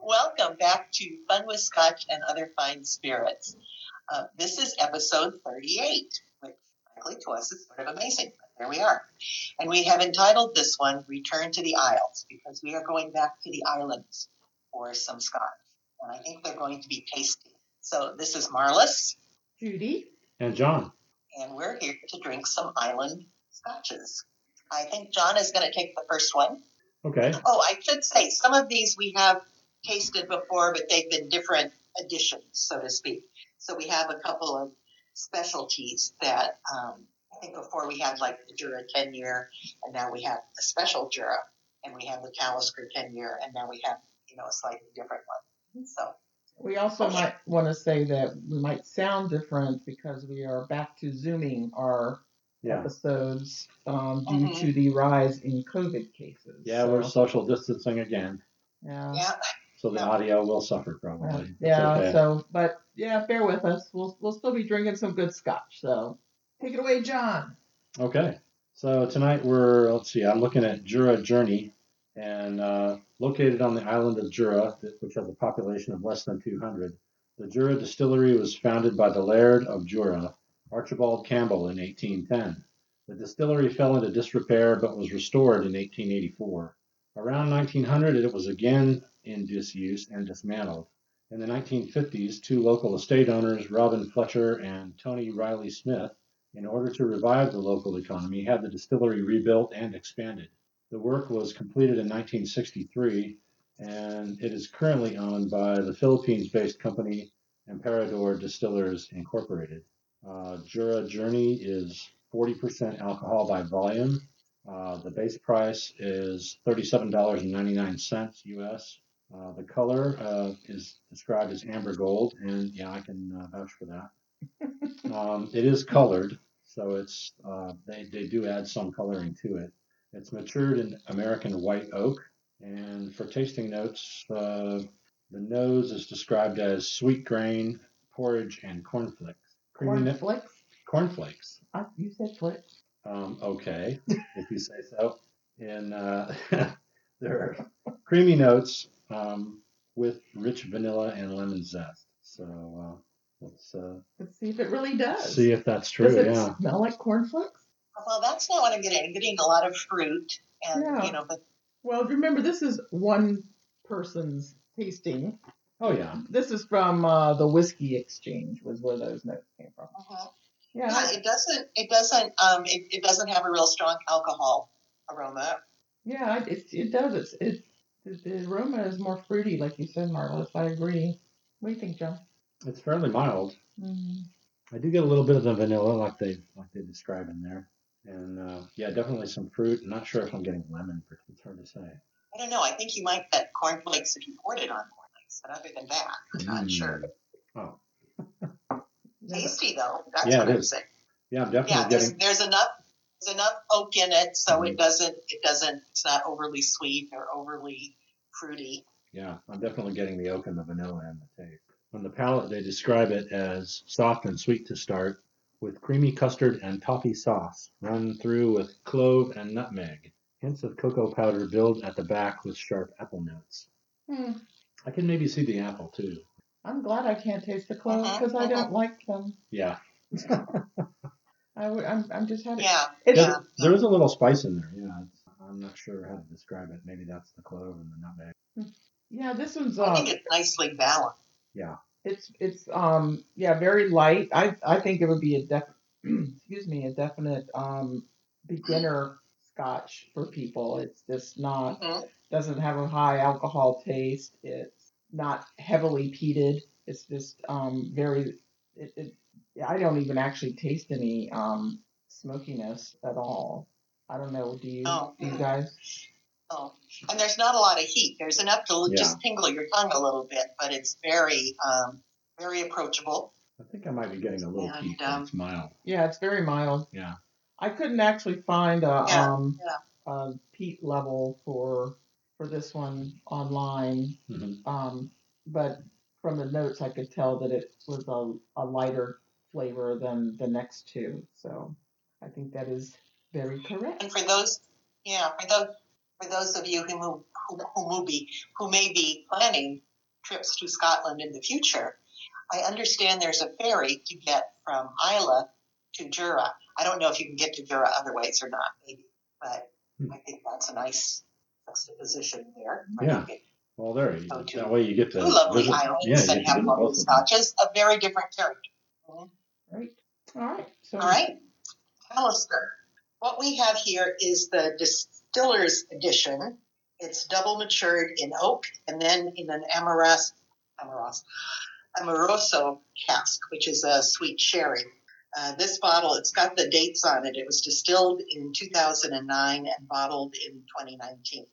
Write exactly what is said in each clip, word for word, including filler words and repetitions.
Welcome back to Fun with Scotch and Other Fine Spirits. Uh, this is episode thirty-eight, which frankly to us is sort of amazing, but there we are. And we have entitled this one, Return to the Isles, because we are going back to the islands for some Scotch. And I think they're going to be tasty. So this is Marlis. Judy. And John. And we're here to drink some island Scotches. I think John is going to take the first one. Okay. Oh, I should say, some of these we have tasted before, but they've been different editions, so to speak. So we have a couple of specialties that um, I think before we had like the Jura ten year, and now we have a special Jura, and we have the Talisker ten year, and now we have, you know, a slightly different one. So we also okay. might want to say that we might sound different because we are back to Zooming our yeah. episodes um, due mm-hmm. to the rise in COVID cases. Yeah, so. We're social distancing again. Yeah. Yeah. So the audio will suffer probably. Yeah, okay. so, but yeah, bear with us. We'll we'll still be drinking some good Scotch. So take it away, John. Okay. So tonight we're, let's see, I'm looking at Jura Journey, and uh, located on the island of Jura, which has a population of less than two hundred. The Jura distillery was founded by the Laird of Jura, Archibald Campbell, in eighteen ten. The distillery fell into disrepair but was restored in eighteen eighty-four. Around nineteen hundred, it was again in disuse and dismantled. In the nineteen fifties, two local estate owners, Robin Fletcher and Tony Riley Smith, in order to revive the local economy, had the distillery rebuilt and expanded. The work was completed in nineteen sixty-three, and it is currently owned by the Philippines-based company Emperador Distillers Incorporated. Uh, Jura Journey is forty percent alcohol by volume. Uh, the base price is thirty-seven dollars and ninety-nine cents U S. Uh, the color uh, is described as amber gold, and yeah, I can uh, vouch for that. um, it is colored, so it's uh, they, they do add some coloring to it. It's matured in American white oak, and for tasting notes, uh, the nose is described as sweet grain, porridge, and cornflakes. Cornflakes? Cornflakes. Uh, you said flakes. Um, okay, if you say so. And uh, there are creamy notes um, with rich vanilla and lemon zest. So uh, let's uh, let's see if it really does. See if that's true. Does it yeah. smell like cornflakes? Well, that's not what I'm getting. I'm getting a lot of fruit, and yeah. you know, but well, remember this is one person's tasting. Oh yeah. This is from uh, the Whiskey Exchange, was where those notes came from. Uh-huh. Yeah. yeah, it doesn't. It doesn't. Um, it, it doesn't have a real strong alcohol aroma. Yeah, it it does. It's it the, the aroma is more fruity, like you said, Marlis. I agree. What do you think, John? It's fairly mild. Mm-hmm. I do get a little bit of the vanilla, like they like they describe in there, and uh, yeah, definitely some fruit. I'm not sure if I'm getting lemon. It's hard to say. I don't know. I think you might get cornflakes if you poured it on cornflakes, but other than that, I'm not mm. sure. Oh. Tasty though. That's yeah, what it I'm is. saying. Yeah, I'm definitely yeah, there's, getting. There's enough. There's enough oak in it, so mm-hmm. it doesn't. It doesn't. It's not overly sweet or overly fruity. Yeah, I'm definitely getting the oak and the vanilla and the taste. On the palate, they describe it as soft and sweet to start, with creamy custard and toffee sauce run through with clove and nutmeg. Hints of cocoa powder build at the back with sharp apple notes. Hmm. I can maybe see the apple too. I'm glad I can't taste the cloves because uh-huh, I uh-huh. don't like them. Yeah. I would, I'm, I'm just having. Yeah. It's, yeah. There is a little spice in there. Yeah. It's, I'm not sure how to describe it. Maybe that's the clove and the nutmeg. Yeah, this one's. I Uh, think it's nicely balanced. Yeah. It's it's um yeah very light. I I think it would be a def excuse me a definite um beginner Scotch for people. It's just not mm-hmm. doesn't have a high alcohol taste. It's not heavily peated. It's just um very it, it I don't even actually taste any um smokiness at all. I don't know. Do you oh. do you guys? Oh, and there's not a lot of heat. There's enough to yeah. just tingle your tongue a little bit, but it's very, um, very approachable. I think I might be getting a little and, heat. Um, it's mild. Yeah, it's very mild. Yeah. I couldn't actually find a yeah, um yeah. a peat level for for this one online, mm-hmm. um, but from the notes I could tell that it was a, a lighter flavor than the next two. So I think that is very correct. And for those, yeah, for those. For those of you who, who, who, may be, who may be planning trips to Scotland in the future, I understand there's a ferry to get from Islay to Jura. I don't know if you can get to Jura other ways or not, maybe, but Hmm. I think that's a nice juxtaposition there. Yeah. Well, there. You, So to that way you get to two lovely visit. islands Yeah, you and get to have visit lovely both of them. scotches of very different character. Mhm. Right. All right. So All right, Talisker. What we have here is the distiller's edition. It's double matured in oak and then in an Amaras, Amaras, Amoroso cask, which is a sweet sherry. Uh, this bottle, it's got the dates on it. It was distilled in two thousand nine and bottled in twenty nineteen.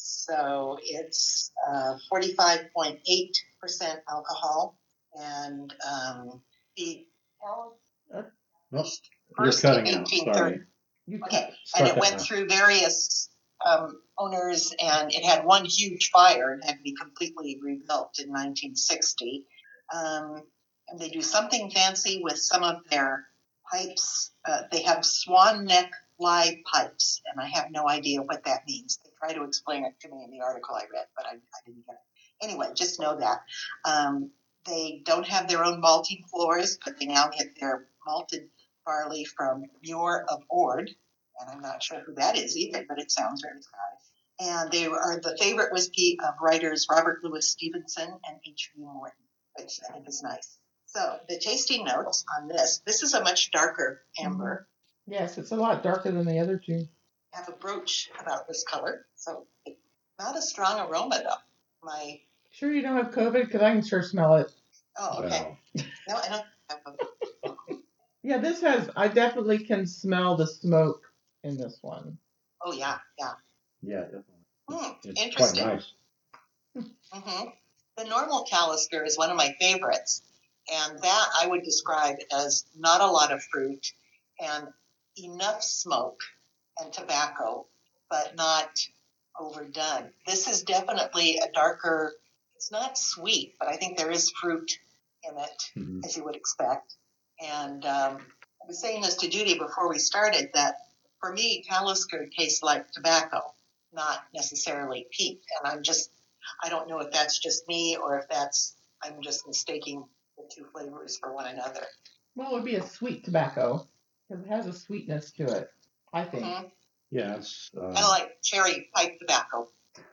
So it's uh, forty-five point eight percent alcohol. And um, the Nope. You're first cutting in out. eighteen Sorry. thirty. you Okay, Start and it that went now. through various um, owners, and it had one huge fire and had to be completely rebuilt in nineteen sixty. Um, and they do something fancy with some of their pipes. Uh, they have swan neck fly pipes, and I have no idea what that means. They try to explain it to me in the article I read, but I, I didn't get it. Anyway, just know that. Um, they don't have their own malting floors, but they now get their malted barley from Muir of Ord, and I'm not sure who that is either, but it sounds very Scottish. And they are the favorite whiskey of writers Robert Louis Stevenson and H V Morton, which I think is nice. So the tasting notes on this, this is a much darker amber. yes, it's a lot darker than the other two. I have a brooch about this color, so not a strong aroma though. My Sure you don't have COVID? Because I can sure smell it. oh okay, Wow. no, I don't have a Yeah, this has, I definitely can smell the smoke in this one. oh yeah, yeah. Yeah, definitely. Hmm, It's interesting. quite nice. hmm The normal Talisker is one of my favorites, and that I would describe as not a lot of fruit and enough smoke and tobacco, but not overdone. This is definitely a darker, it's not sweet, but I think there is fruit in it, Mhm. as you would expect. And um, I was saying this to Judy before we started, that for me, Talisker tastes like tobacco, not necessarily peat. And I'm just, I don't know if that's just me or if that's, I'm just mistaking the two flavors for one another. Well, it would be a sweet tobacco because it has a sweetness to it, I think. Mm-hmm. Yeah, it's. Uh, Kind of like cherry pipe tobacco.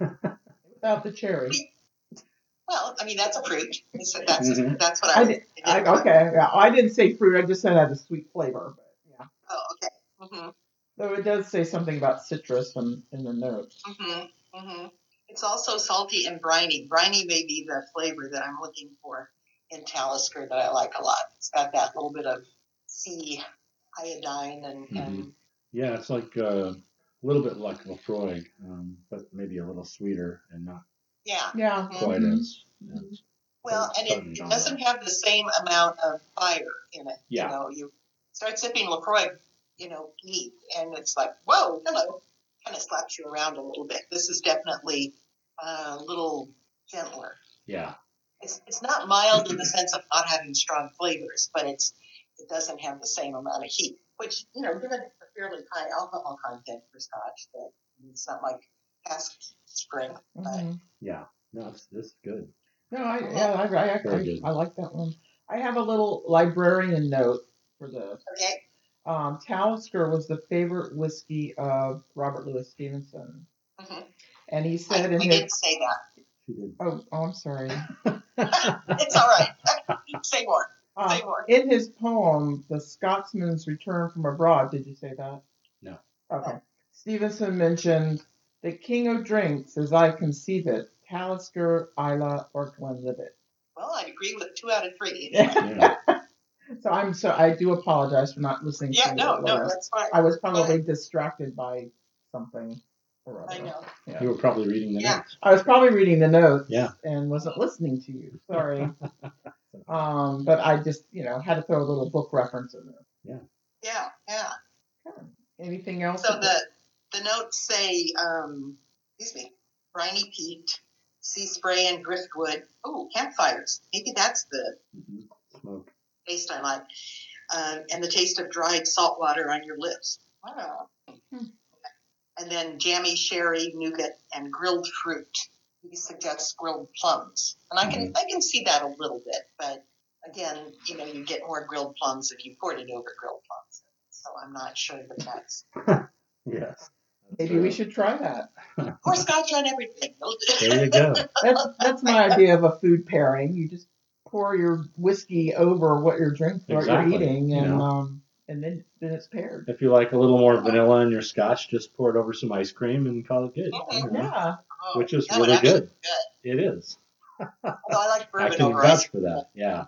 Without the cherry. Well, I mean, that's a fruit. That's, that's, Mhm. that's what I I was did, I, okay, yeah, I didn't say fruit. I just said it had a sweet flavor. But yeah. Oh, okay. Mm-hmm. Though it does say something about citrus in, in the notes. Mm-hmm. Mm-hmm. It's also salty and briny. Briny may be the flavor that I'm looking for in Talisker that I like a lot. It's got that little bit of sea iodine and, Mhm. and yeah, it's like uh, a little bit like Lefroy, um, but maybe a little sweeter and not yeah. Yeah. Mhm. quite Mhm. as. as Well, and potent it, it on doesn't that. have the same amount of fire in it. Yeah. You know, you start sipping LaCroix, you know, neat, and it's like, whoa, hello, kind of slaps you around a little bit. This is definitely uh, a little gentler. Yeah. It's it's not mild in the sense of not having strong flavors, but it's it doesn't have the same amount of heat, which, you know, given a fairly high alcohol content for Scotch, that it's not like cask spring. But Mhm. Yeah. No, it's this is good. No, I yeah, I, I Very actually good. I like that one. I have a little librarian note for this. okay, Um, Talisker was the favorite whiskey of Robert Louis Stevenson, Mhm. and he I, said in we his did say that. She did. oh, oh I'm sorry. It's all right. Say more. Uh, Say more. in his poem, The Scotsman's Return from Abroad, did you say that? No. Okay. Stevenson mentioned the king of drinks, as I conceive it, Talisker, Islay, or Glenlivet. Well, I'd agree with two out of three. Yeah. So I'm so I do apologize for not listening Yeah, to no, the no, letter. that's fine. I was probably distracted by something or other. I know. You were probably reading the Yeah. notes. I was probably reading the notes Yeah. and wasn't listening to you. Sorry. um, but I just, you know, had to throw a little book reference in there. Yeah, yeah. Okay. Anything else? So the the notes say, um, excuse me, briny peat, sea spray and driftwood. Oh, campfires. Maybe that's the Mhm. Smoke. taste I like. Um, and the taste of dried salt water on your lips. Wow. Hmm. And then jammy sherry, nougat, and grilled fruit. he suggests grilled plums, and I can I can see that a little bit, but again, you know, you get more grilled plums if you poured it over grilled plums. So I'm not sure that that's. Yes. Maybe we should try that. Pour scotch on everything. There you go. That's that's my idea of a food pairing. You just pour your whiskey over what you're drinking, what Exactly. you're eating, and You know. um, and then then it's paired. If you like a little more vanilla in your scotch, just pour it over some ice cream and call it good. Okay. You know, Yeah. Oh, Which is that would really actually good. be good. It is. Although I like I bourbon can over ice vouch for that. Yeah.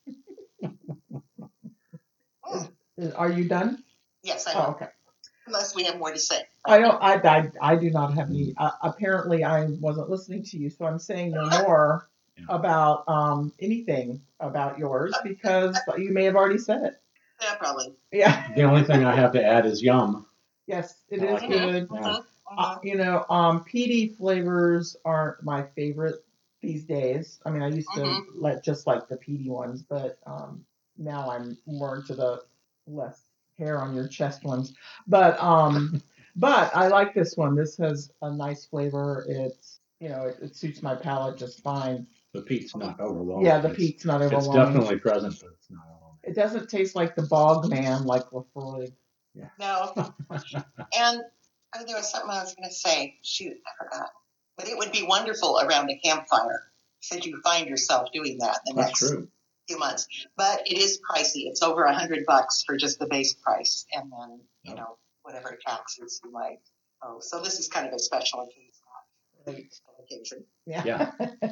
cream. Is- Are you done? Yes, I Oh, know. okay. Unless we have more to say. I don't. I I, I do not have any. Uh, apparently, I wasn't listening to you, so I'm saying no more Yeah. about um anything about yours because you may have already said it. Yeah, probably. Yeah. The only thing I have to add is yum. Yes, it I is like it. good. Mhm, Yeah. Uh, mhm. you know, um, peaty flavors aren't my favorite these days. I mean, I used to Mhm. like just like the peaty ones, but um, now I'm more into the less hair on your chest ones. But um, but I like this one. This has a nice flavor. It's you know, it, it suits my palate just fine. The peat's not overwhelming. Yeah, the It's- peat's not It's overwhelming. definitely present, but it's not overwhelming. It doesn't taste like the bog man like Lafroy. No. And oh, there was something I was going to say. Shoot, I forgot. But it would be wonderful around a campfire. Should you find yourself doing that in the That's next true. few months? But it is pricey. It's over a hundred bucks for just the base price, and then you Oh. know whatever taxes you might. Oh, so this is kind of a special occasion. Right. occasion. Yeah. Yeah.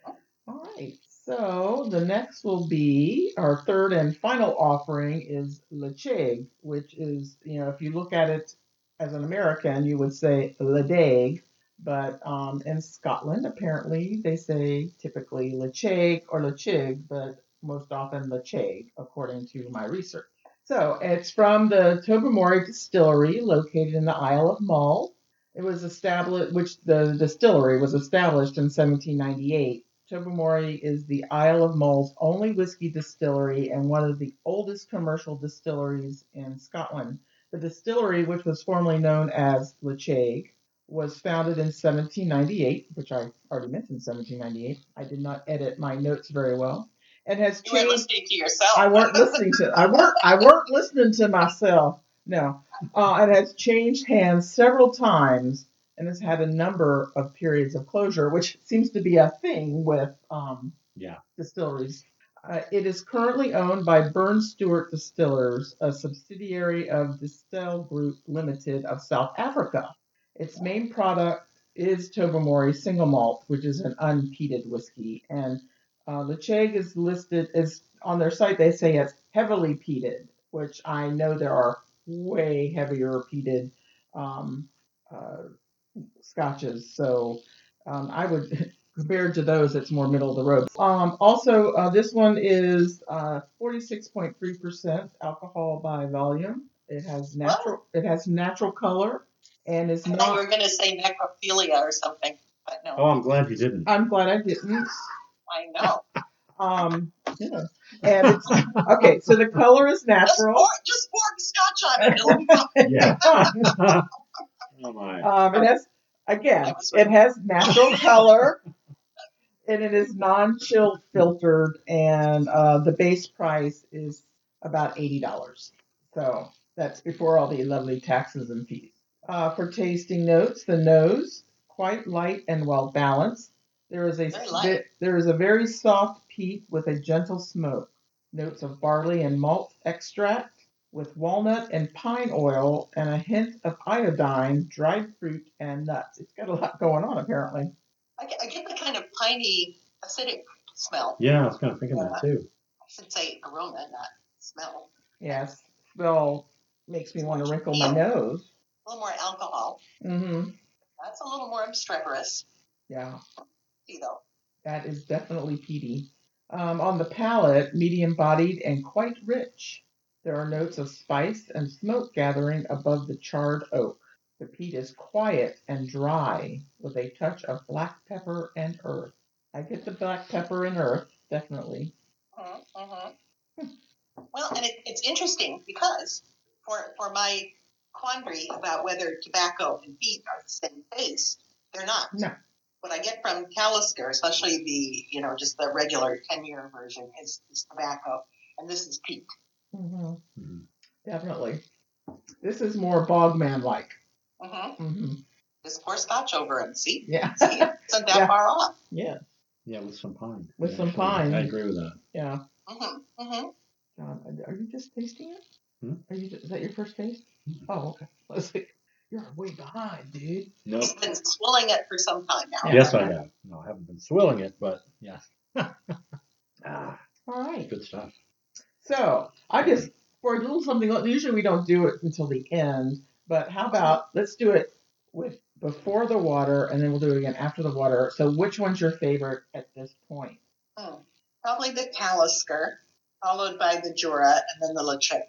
All right. So the next will be our third and final offering is Lecheg, which is, you know, if you look at it as an American, you would say Ledaig. But um, in Scotland, apparently, they say typically Lecheg or Lechig, but most often Lecheg, according to my research. So it's from the Tobermory Distillery, located in the Isle of Mull. It was established, which the distillery was established in seventeen ninety-eight. Tobermory is the Isle of Mull's only whiskey distillery and one of the oldest commercial distilleries in Scotland. The distillery, which was formerly known as Lecheg, was founded in seventeen ninety-eight, which I already mentioned seventeen ninety-eight. I did not edit my notes very well. And has You weren't changed. listening to yourself. I weren't listening to. I weren't. I weren't listening to myself. No, uh, it has changed hands several times and has had a number of periods of closure, which seems to be a thing with um, Yeah. distilleries. Uh, it is currently owned by Burn Stewart Distillers, a subsidiary of Distill Group Limited of South Africa. Its main product is Tobermory Single Malt, which is an unpeated whiskey, and uh, Lecheg is listed as on their site. They say it's heavily peated, which I know there are way heavier peated um, uh, scotches. So um, I would, compared to those, it's more middle of the road. Um, also, uh, this one is uh, forty-six point three percent alcohol by volume. It has natural. It has natural color, and is I thought you were not. going to say necrophilia or something, but no. Oh, I'm glad you didn't. I'm glad I didn't. I know. Um, yeah. And it's okay. So the color is Just natural. pour, just pour the scotch on it. It'll be fine. Yeah. Oh my. Um, it has again, it has natural color, and it is non-chilled filtered, and uh, the base price is about eighty dollars. So that's before all the lovely taxes and fees. Uh, for tasting notes, the nose quite light and well balanced. There is a Very light. there is a very soft peat with a gentle smoke. Notes of barley and malt extract with walnut and pine oil and a hint of iodine, dried fruit, and nuts. It's got a lot going on, apparently. I get, I get the kind of piney, acidic smell. Yeah, I was kind of thinking that too. I should say aroma, not smell. Yes, well, makes me want to wrinkle my nose. A little more alcohol. Mm-hmm. That's a little more obstreperous. Yeah, See, though. that is definitely peaty. Um, on the palate, medium-bodied and quite rich. There are notes of spice and smoke gathering above the charred oak. The peat is quiet and dry, with a touch of black pepper and earth. I get the black pepper and earth, definitely. Mm-hmm, mm-hmm. Well, and it, it's interesting because for for my quandary about whether tobacco and peat are the same taste, they're not. No. what I get from Talisker, especially the, you know, just the regular ten-year version, is, is tobacco, and this is peat. Mm-hmm. Mm-hmm. Definitely. This is more Bogman-like. Mm-hmm. Mm-hmm. Just pour scotch over it. See? Yeah. See, it isn't that Yeah. far off. Yeah. Yeah, with some pine. With Yeah, some actually, pine. I agree with that. Yeah. Mm-hmm. Mm-hmm. John, are you just tasting it? Hmm? Are you? Is that your first taste? Oh, okay. I was like, you're way behind, dude. Nope. He's been swilling it for some time now. Yeah. Yes, I have. No, I haven't been swilling it, but yes. ah, All right. good stuff. So I just for a little something. Usually we don't do it until the end, but how about let's do it with before the water, and then we'll do it again after the water. So which one's your favorite at this point? Hmm. Probably the Talisker, followed by the Jura, and then the Lecheg.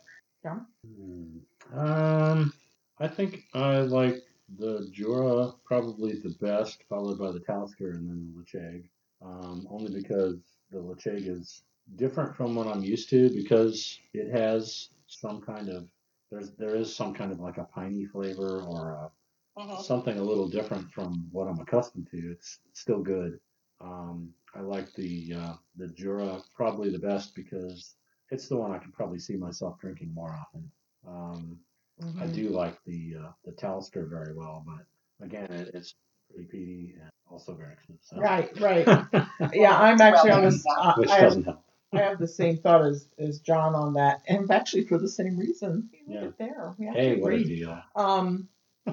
Hmm. Um, I think I like the Jura probably the best, followed by the Talisker and then the Lecheg. Um, only because the Lecheg is different from what I'm used to because it has some kind of there's there is some kind of like a piney flavor or a Mm-hmm. something a little different from what I'm accustomed to. It's still good. Um, I like the uh, the Jura probably the best because it's the one I can probably see myself drinking more often. Um, I Mhm. do like the uh, the Talisker very well, but again, it, it's pretty peaty and also very expensive. Right, right. Yeah, I'm actually on this. Uh, Which I, have, doesn't help. I have the same thought as, as John on that, and actually for the same reason. Look Yeah. at there. We Hey, actually what a agree. deal! Um,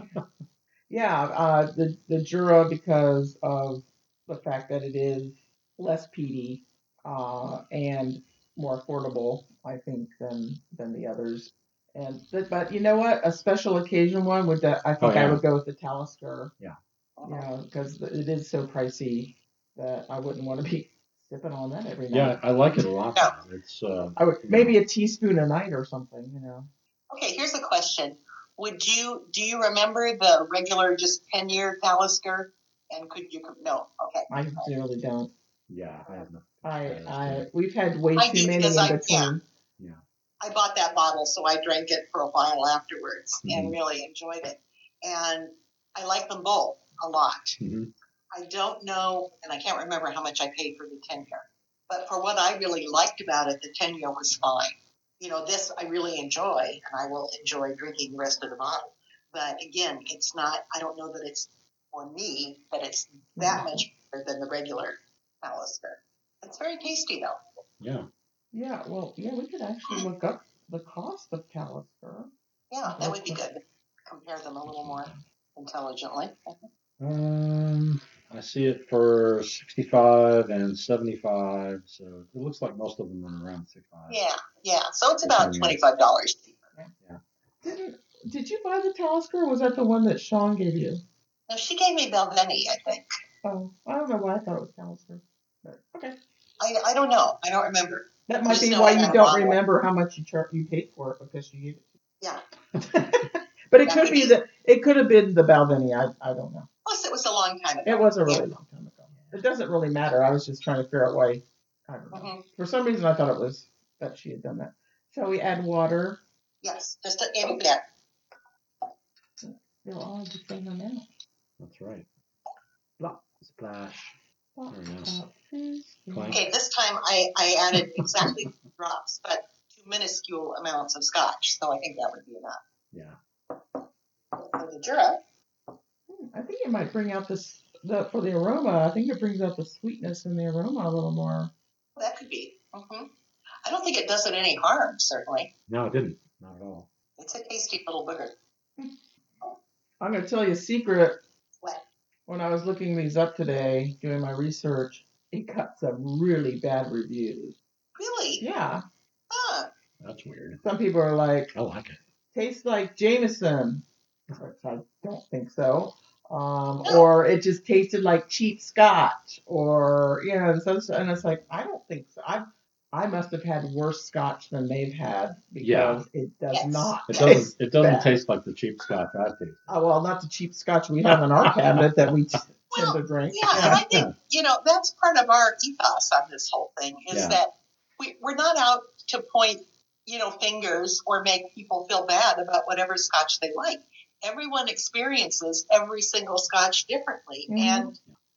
yeah, uh, the the Jura because of the fact that it is less peaty uh, and more affordable, I think, than than the others. And but, but you know what? A special occasion one would that I think Oh, yeah. I would go with the Talisker. Yeah. You know, because it is so pricey that I wouldn't want to be sipping on that every night. Yeah, I like it a lot. Yeah. though. It's uh, I would you maybe know, a teaspoon a night or something. You know. Okay, here's a question. Would you, do you remember the regular just ten-year Talisker? And could you, no, okay. I really don't. yeah, I have no. I, I we've had way I too do, many because in I- between. Yeah. I bought that bottle, so I drank it for a while afterwards Mhm. and really enjoyed it. And I like them both a lot. hmm I don't know, and I can't remember how much I paid for the ten-year. But for what I really liked about it, the ten-year was fine. You know, this I really enjoy, and I will enjoy drinking the rest of the bottle. But again, it's not, I don't know that it's for me, that it's that much better than the regular Talisker. It's very tasty, though. Yeah. Yeah, well, yeah, we could actually look up the cost of Talisker. Yeah, that would be good. Compare them a little more intelligently. Um, I see it for sixty-five and seventy-five, so it looks like most of them are around sixty-five. Yeah, yeah. So it's about Yes. twenty-five dollars cheaper. Didn't did you buy the Talisker, or was that the one that Sean gave you? No, she gave me Belveni, I think. Oh, I don't know why I thought it was Talisker. But okay. I, I don't know. I don't remember. That might Just be know why I you had a don't bottle. remember how much you char- you paid for it because you gave it. Yeah. But it That could would be be- the it could have been the Balvenie. I I don't know. Plus, it was a long time ago. It was a really long time ago. It doesn't really matter. I was just trying to figure out why. I don't know. Mhm. For some reason, I thought it was that she had done that. Shall we add water? Yes, just a in there. They'll all have the same amount. That's right. Plop, splash. About There we go. fifty. Clank. Okay, this time I, I added exactly two drops, but two minuscule amounts of scotch, so I think that would be enough. Yeah. For the Jura, Hmm, I think it might bring out this the for the aroma. I think it brings out the sweetness and the aroma a little more. that could be. hmm I don't think it does it any harm, certainly. No, it didn't. Not at all. It's a tasty little booger. I'm going to tell you a secret. What? When I was looking these up today, doing my research, it got some really bad reviews. Really? Yeah, Huh. That's weird. some people are like, I like it. tastes like Jameson, which I don't think so. Um, No. Or it just tasted like cheap scotch, or you know, so, so- and it's like I don't think so. I I must have had worse scotch than they've had because Yeah. it does Yes. not. It taste doesn't. It doesn't bad. taste like the cheap scotch I taste. Oh, well, not the cheap scotch we have in our cabinet that we t- Well, tend to drink. Yeah, and I think, you know, that's part of our ethos on this whole thing is Yeah. that we, we're not out to point, you know, fingers or make people feel bad about whatever scotch they like. Everyone experiences every single scotch differently. Mhm. And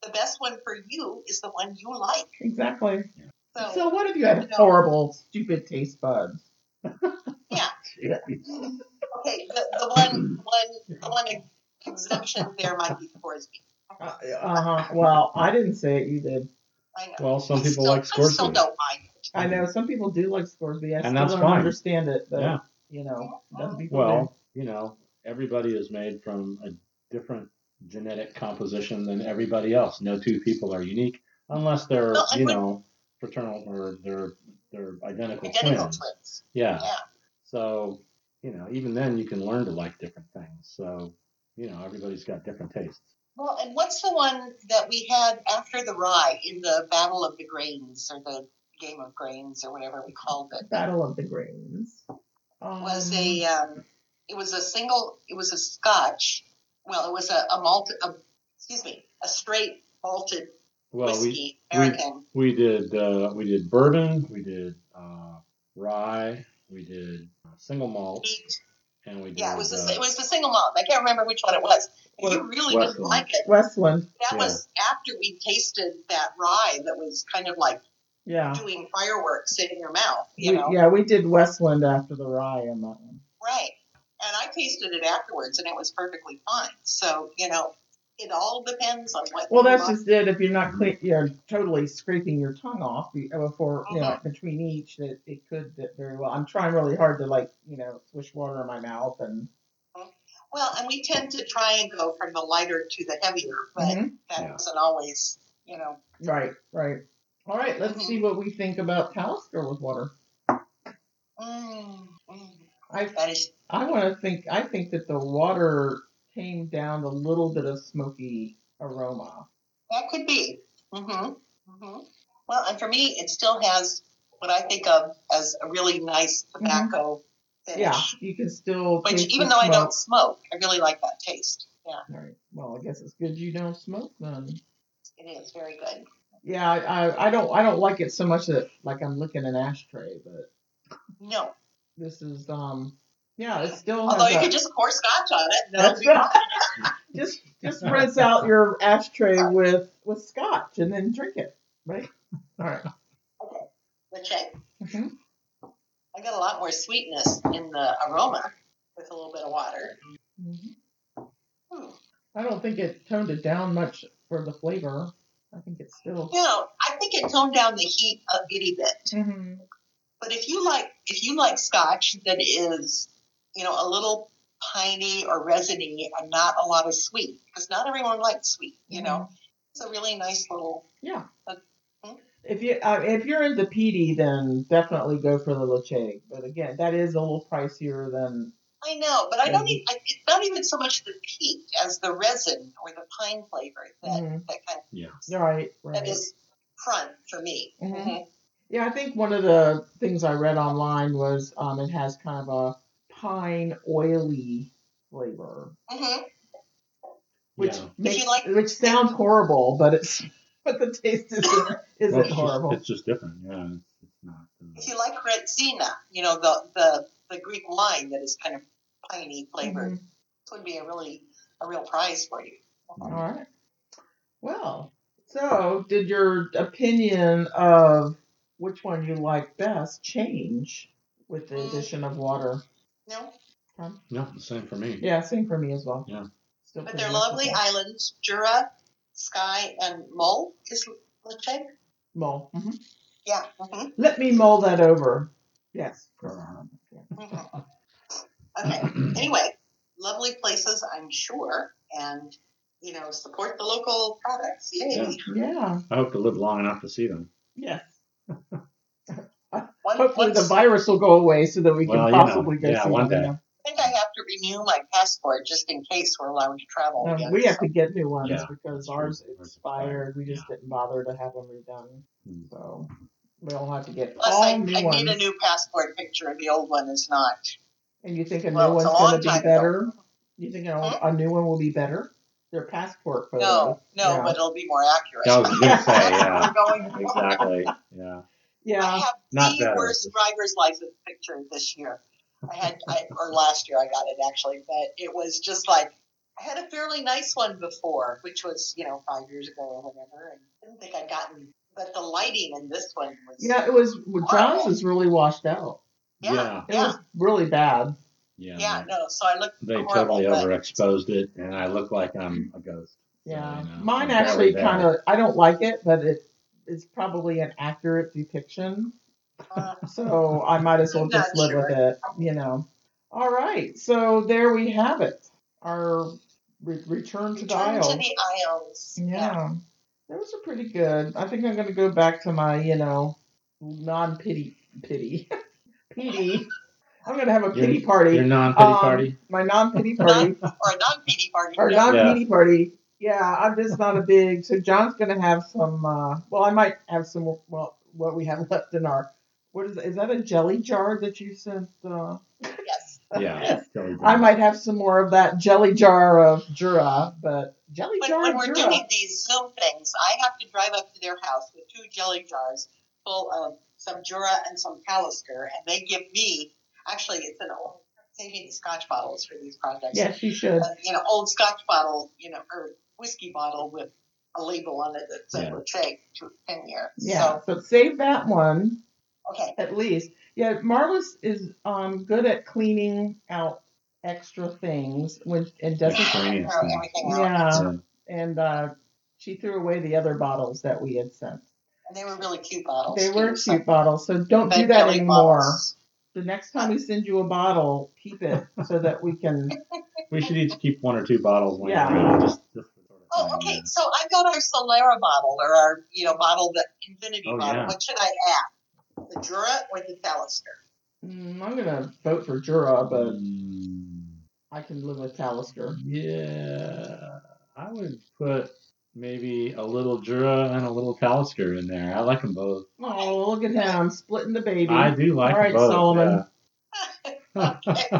the best one for you is the one you like. Exactly. So, So what if you had you know, horrible, stupid taste buds? yeah. Yeah. Okay, the, the one, one, the one exemption there might be Scoresby. Uh huh. Well, I didn't say it. You did. I know. Well, some I people still, like I still Scoresby. don't mind it. I know some people do like Scoresby. I And still that's don't fine. understand it, but Yeah. you know, some people Well, you know, everybody is made from a different genetic composition than everybody else. No two people are unique unless they're, Well, and you when- know, fraternal or they're they're identical, Identical twins. twins. Yeah. Yeah. So, you know, even then you can learn to like different things. So, you know, everybody's got different tastes. Well, and what's the one that we had after the rye in the Battle of the Grains or the Game of Grains or whatever we called it? Battle of the Grains. Um, Was a um, it was a single it was a Scotch. Well, it was a, a malt a, excuse me a straight malted Well, whiskey we, American. we we did uh, we did bourbon, we did uh, rye, we did uh, single malt, Wheat. and we did Yeah, it was uh, a, it was the single malt. I can't remember which one it was. If you really didn't Westland. like it, Westland. that Yeah. was after we tasted that rye that was kind of like Yeah. doing fireworks in your mouth, you We, know. yeah, we did Westland after the rye on that one. Right. And I tasted it afterwards, and it was perfectly fine. So, you know, it all depends on what Well, you that's like. just it. If you're not clean, you're totally scraping your tongue off be- before, you know, Mhm. between each, that it could dip very well. I'm trying really hard to, like, you know, swish water in my mouth and. Well, and we tend to try and go from the lighter to the heavier, but Mhm. that Yeah. doesn't always, you know. Right, right. All right, let's Mhm. see what we think about Talisker with water. Mm, mm. I That is, I want to think. I think that the water came down a little bit of smoky aroma. that could be. Mm-hmm. Mm-hmm. Well, and for me, it still has what I think of as a really nice tobacco finish. Yeah, you can still Which, taste even the though I smoke. don't smoke, I really like that taste. Yeah, All right. Well, I guess it's good you don't smoke then. it is very good. Yeah, I, I, I don't I don't like it so much that like I'm licking an ashtray, but No. this is um yeah, it still Although has you a- could just pour scotch on it. and That's that'd be right. fine. just just rinse out your ashtray with with scotch and then drink it, right? All right. Okay. Let's check. Mhm. I got a lot more sweetness in the aroma with a little bit of water. Mhm. Hmm. I don't think it toned it down much for the flavor. I think it's still. You know, I think it toned down the heat a bitty bit. Mhm. But if you like, if you like scotch that is, you know, a little piney or resiny and not a lot of sweet, because not everyone likes sweet, you know, it's a really nice little. Yeah. Uh, hmm? If you uh, if you're into peaty, then definitely go for the Leche. But again, that is a little pricier than. I know, but I don't. Mhm. Even, I, it's not even so much the peat as the resin or the pine flavor that Mhm. that kind of yeah. Right. that Right. is front for me. Mhm. Mhm. Yeah, I think one of the things I read online was um, it has kind of a pine oily flavor, Mhm. which Yeah. makes you like- which sounds horrible, but it's but the taste isn't Well, isn't it's, just, horrible. it's just different. Yeah. It's, it's not. Uh, If you like Retsina, you know, the, the, the Greek wine that is kind of piney flavored, Mhm. this would be a really, a real prize for you. All right. Well, so did your opinion of which one you like best change with the addition of water? No? no, the same for me. Yeah, same for me as well. Yeah. Still But pretty they're much the lovely same. islands, Jura, Skye, and Mull is Lecce. Mull. Mhm. Yeah. Mm-hmm. Let me mull that over. Yes. Mm-hmm. Okay. Anyway, lovely places, I'm sure, and, you know, support the local products. Yay. Yeah. Yeah. I hope to live long enough to see them. Yes. One, Hopefully once, the virus will go away so that we Well, can you know, possibly go yeah, see one them. day. Yeah. I think I have to renew my passport just in case we're allowed to travel Um, again. we have to get new ones Yeah, because that's true. ours Ours expired. We just yeah. didn't bother to have them redone. Hmm. So we'll have to get Plus, all I, new I ones. need a new passport picture. The old one is not. And you think a new Well, it's one's a going long to be time ago. better? You think a, Hmm? a new one will be better? Their passport photo. No, no, Yeah. but it'll be more accurate. I was gonna say, That's yeah. where we're going. Exactly. Yeah. I Yeah. have Not the better. worst driver's license picture this year. I had, I, or last year I got it actually, but it was just like I had a fairly nice one before, which was, you know, five years ago or whatever, and I didn't think I'd gotten, but the lighting in this one was. Yeah, it was, John's is really washed out. Yeah. Yeah. It was really bad. Yeah. Yeah, no, so I looked They horrible, totally but- overexposed it, and I look like I'm a ghost. Yeah. So, you know, Mine I'm actually barely kind there. of, I don't like it, but it is probably an accurate depiction. Uh, So I might as well I'm just not live with it, you know. All right, so there we have it. Our re- return to the Return Isles. to the Isles. Yeah, those are pretty good. I think I'm going to go back to my, you know, non-pity, pity, pity. I'm going to have a pity Your- party. Your non-pity Um, party? My non-pity party. Or a non-P D party. Or Yeah. non-pity party. Yeah, I'm just not a big. So John's going to have some. Uh, well, I might have some. Well, what we have left in our. What is is that a jelly jar that you sent? Uh, Yes. Yeah. Jelly I bean. might have some more of that jelly jar of Jura, but jelly When, jar when of we're Jura. doing these Zoom things, I have to drive up to their house with two jelly jars full of some Jura and some Talisker, and they give me, actually, it's an old, saving the Scotch bottles for these projects. Yes, you should. Uh, you know, old Scotch bottle, you know, or whiskey bottle with a label on it that said Yeah. Roche to ten year. Yeah, so save that one So, okay. at least. Yeah, Marlis is um good at cleaning out extra things when and doesn't. Miscellaneous Throw things. everything out. Yeah, Yeah. and uh, she threw away the other bottles that we had sent. And they were really cute bottles. They were too, so- cute bottles, so don't do Red that jelly anymore. bottles. The next time we send you a bottle, keep it so that we can. We should each keep one or two bottles laying Yeah. around. Just, just for sort of Oh, thing, okay. yeah. So I've got our Solera bottle, or our, you know, bottle, the Infinity Oh, bottle. yeah. What should I add? The Jura or the Talisker? Mm, I'm gonna vote for Jura, but Mm, I can live with Talisker. yeah. I would put maybe a little Jura and a little Talisker in there. I like them both. Oh, look at him splitting the baby. I do like All right, them both. Solomon. Yeah.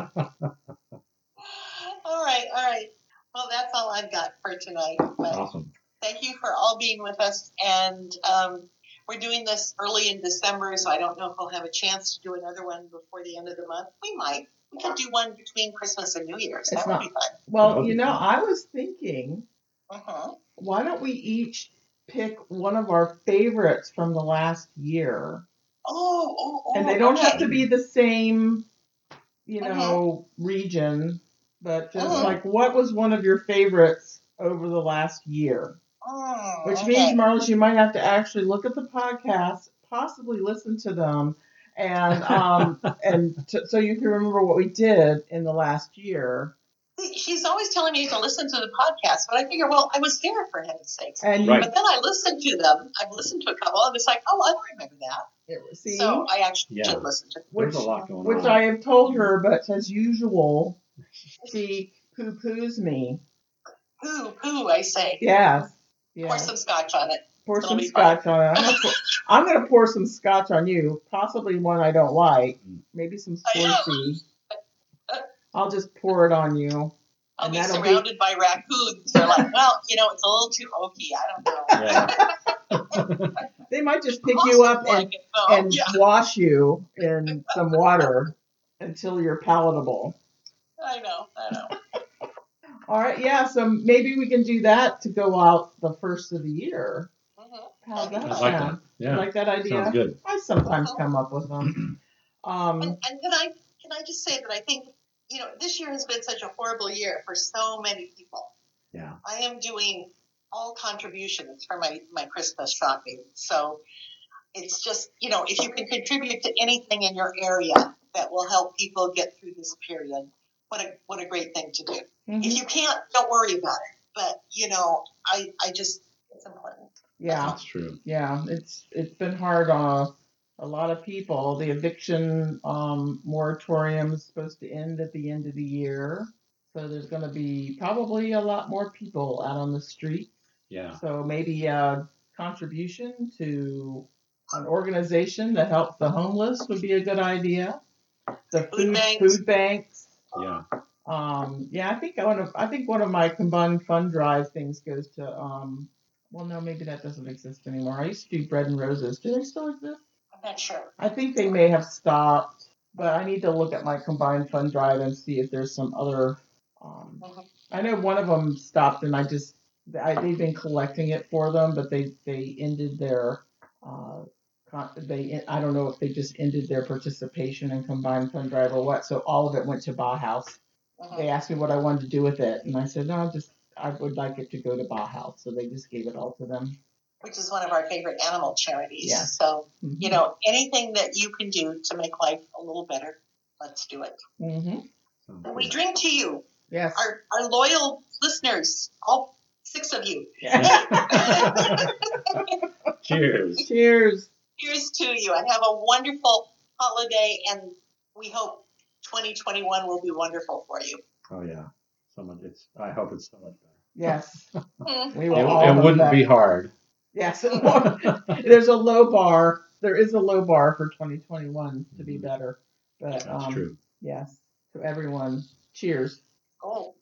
All right, all right. Well, that's all I've got for tonight. But Awesome. thank you for all being with us. And um, we're doing this early in December, so I don't know if we'll have a chance to do another one before the end of the month. We might. We could do one between Christmas and New Year's. It's That would not- be fun. Well, Okay. you know, I was thinking, Uh-huh. why don't we each pick one of our favorites from the last year? Oh, oh, oh. And they don't okay. have to be the same, you know, region, but just Mhm. like, what was one of your favorites over the last year? Mm, Which okay. means, Marlis, you might have to actually look at the podcast, possibly listen to them, and um, and t- so you can remember what we did in the last year. She's always telling me to listen to the podcast, but I figure, well, I was there for heaven's sakes. And Right. But then I listened to them. I've listened to a couple, and it's like, oh, I don't remember that. you see, So I actually Yeah. did listen to them. which, There's a lot going which on. I have told her, but as usual, she poo-poos me. Poo, poo, I say. Yes. Yeah. Pour some scotch on it. Pour It'll some be scotch on it. I'm gonna, pour, I'm gonna pour some scotch on you, possibly one I don't like, maybe some I know. Swansea. I'll just pour it on you. I'll And be that'll be- surrounded by raccoons. They're like, well, you know, it's a little too oaky. I don't know. Yeah. They might just pick you up and, Like it, though. and Yeah, wash you in some water until you're palatable. I know, I know. All right, yeah, so maybe we can do that to go out the first of the year. Mhm. How's that I like that. sound? Yeah. You like that idea? Sounds good. I sometimes come up with them. Um, And, and can I can I just say that I think, you know, this year has been such a horrible year for so many people. Yeah. I am doing all contributions for my, my Christmas shopping. So it's just, you know, if you can contribute to anything in your area that will help people get through this period, what a what a great thing to do. mhm. If you can't, don't worry about it. But, you know, I, I just, it's important. Yeah, That's true. yeah, it's it's been hard on a lot of people. The eviction um, moratorium is supposed to end at the end of the year, so there's going to be probably a lot more people out on the street. Yeah. So maybe a contribution to an organization that helps the homeless would be a good idea. The Food food banks. food banks. Yeah. Um, yeah, I think one of I think one of my combined fund drive things goes to. Um, well, no, maybe that doesn't exist anymore. I used to do Bread and Roses. Do they still exist? I'm not sure. I think they may have stopped, but I need to look at my combined fund drive and see if there's some other um, Mhm. I know one of them stopped, and I just I, they've been collecting it for them, but they they ended their uh, con- they I don't know if they just ended their participation in Combined Fund Drive or what. So all of it went to Bauhaus. Mhm. They asked me what I wanted to do with it, and I said no, just I would like it to go to Bauhaus. So they just gave it all to them. Which is one of our favorite animal charities. Yeah. So, Mhm. you know, anything that you can do to make life a little better, let's do it. Mm-hmm. And we drink to you, Yes. our, our loyal listeners, all six of you. Cheers. Cheers. Here's to you, and have a wonderful holiday, and we hope twenty twenty-one will be wonderful for you. Oh yeah, so much. It's. I hope it's so much better. Yes. Mm. We It, will all it hope wouldn't that. be hard. Yes. There's a low bar. There is a low bar for twenty twenty-one to be better. But That's um, true. yes. To everyone, cheers. Oh.